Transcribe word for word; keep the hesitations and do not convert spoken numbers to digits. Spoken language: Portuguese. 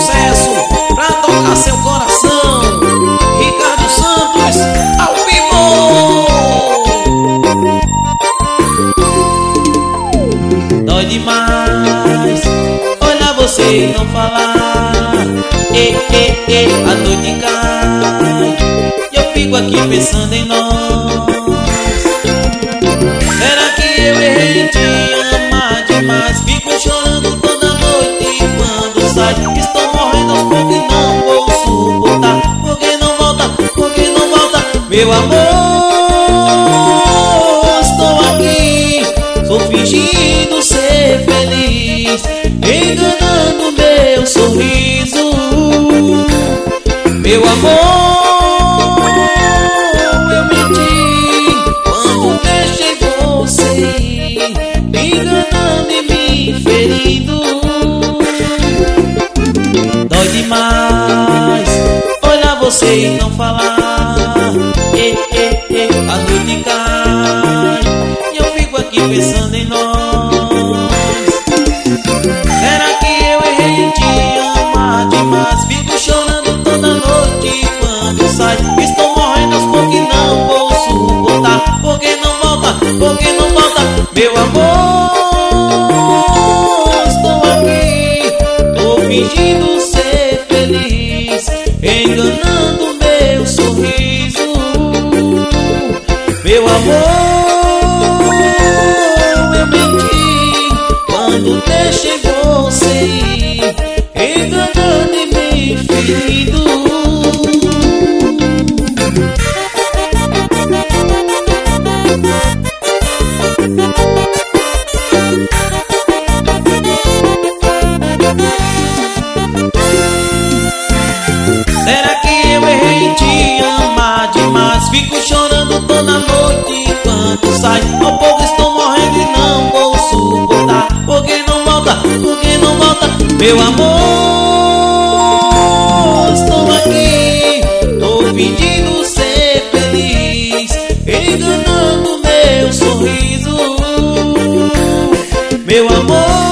sucesso pra tocar seu coração. Ricardo Santos, ao vivo. Dói demais olhar você e não falar. Ei, ei, ei, a noite cai e eu fico aqui pensando em nós. Será que eu errei em te amar demais? Fico chorando toda noite e quando sai estou morrendo aos poucos e não vou suportar. Por que não volta? Por que não volta? Meu amor, estou aqui, estou fingindo ser feliz, enganando meu sorriso. Meu amor, eu menti quando deixei você ir, me enganando e me ferindo. Dói demais olhar você e não falar. Ei, ei, ei, a noite cai e eu fico aqui pensando em nós. Será que eu errei em te amar demais? Fico chorando toda noite e quando sai estou morrendo aos poucos e não vou suportar. Por que não volta? Por que não volta? Meu amor, estou aqui, tô fingindo ser feliz, enganando meu sorriso. Meu amor, eu menti quando deixei você ir, enganando e me ferindo. Será que eu errei em te amar demais? Fico chorando toda noite e quando sai ao pouco estou morrendo e não vou suportar. Por que não volta? Por que não volta? Meu amor, estou aqui, tô fingindo ser feliz, enganando meu sorriso. Meu amor,